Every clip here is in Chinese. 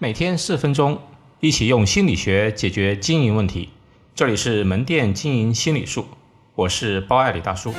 每天4分钟，一起用心理学解决经营问题。这里是门店经营心理术，我是包爱李大叔。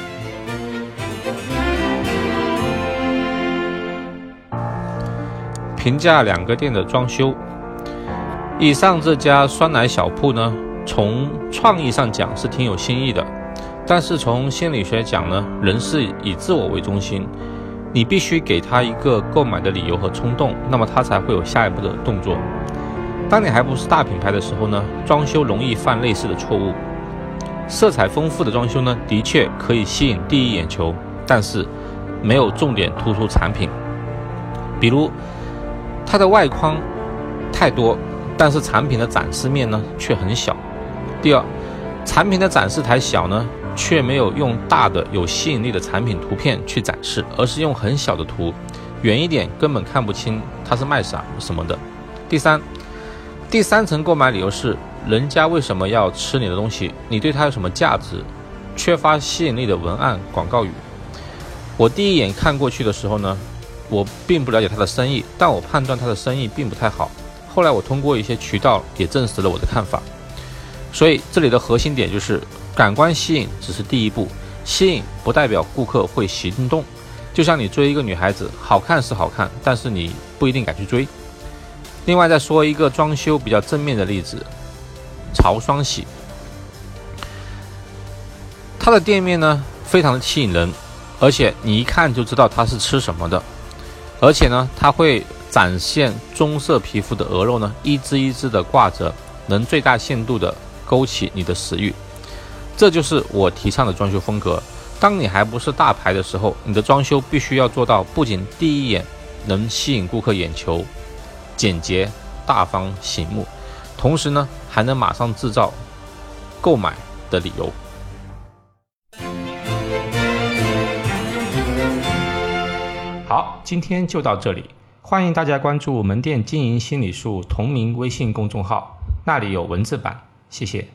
评价2个店的装修。以上这家酸奶小铺呢，从创意上讲是挺有新意的，但是从心理学讲呢，人是以自我为中心，你必须给他一个购买的理由和冲动，那么他才会有下一步的动作。当你还不是大品牌的时候呢，装修容易犯类似的错误。色彩丰富的装修呢，的确可以吸引第一眼球，但是没有重点突出产品。比如它的外框太多，但是产品的展示面呢却很小。第二，产品的展示台小呢，却没有用大的有吸引力的产品图片去展示，而是用很小的图，远一点根本看不清它是卖什么的。第三层购买理由是人家为什么要吃你的东西，你对它有什么价值，缺乏吸引力的文案广告语。我第一眼看过去的时候呢，我并不了解他的生意，但我判断他的生意并不太好。后来我通过一些渠道也证实了我的看法。所以这里的核心点就是感官吸引只是第一步，吸引不代表顾客会行动。就像你追一个女孩子，好看是好看，但是你不一定敢去追。另外再说一个装修比较正面的例子，曹双喜。它的店面呢非常的吸引人，而且你一看就知道它是吃什么的。而且呢，它会展现棕色皮肤的鹅肉呢，一只一只的挂着，能最大限度的勾起你的食欲。这就是我提倡的装修风格。当你还不是大牌的时候，你的装修必须要做到不仅第一眼能吸引顾客眼球，简洁、大方、醒目，同时呢，还能马上制造购买的理由。 好，今天就到这里，欢迎大家关注门店经营心理术同名微信公众号，那里有文字版，谢谢。